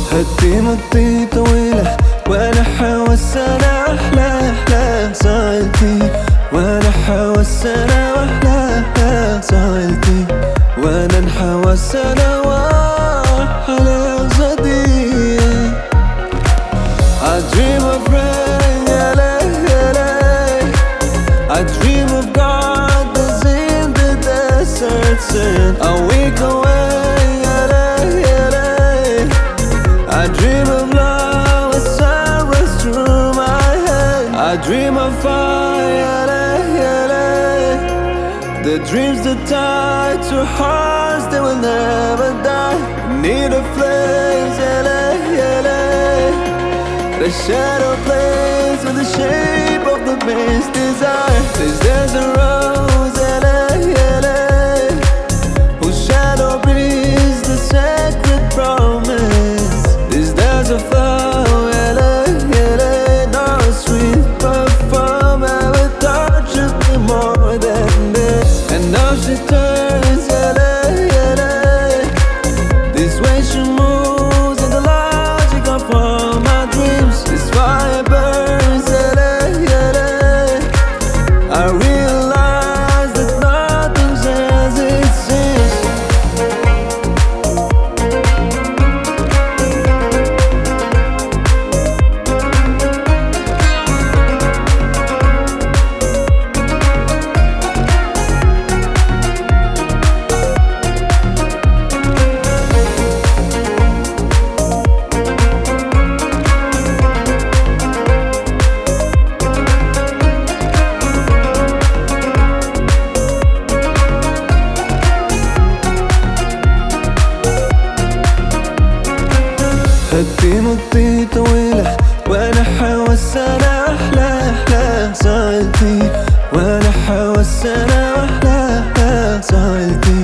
هدي مدي طويلة وانا حوس انا احلى احلى سايلتي، وانا حوس انا واحلى سايلتي، وانا نحوس انا واحلى زدي. I dream of rain, LA, LA. I dream of God that's in the desert sand. A week away, LA, LA. I dream of love with sorrows through my head. I dream of fire, LA, LA. The dreams that tie to hearts that will never die. Need a place, LA, LA. The shadow plays with the shape of the best desire. This desert rose, LA, LA, whose shadow breathes the sacred promise. This desert flow, LA, LA, no sweet perfume ever touches me more than this. And now she turns, LA, LA. This way she moves in the logic of all my dreams. This fire burns, LA, LA. I realize that nothing's as it seems. هدي مدي طويلة وانا حوس انا احلى احلى سايلتي، وانا حوس انا واحلى سايلتي.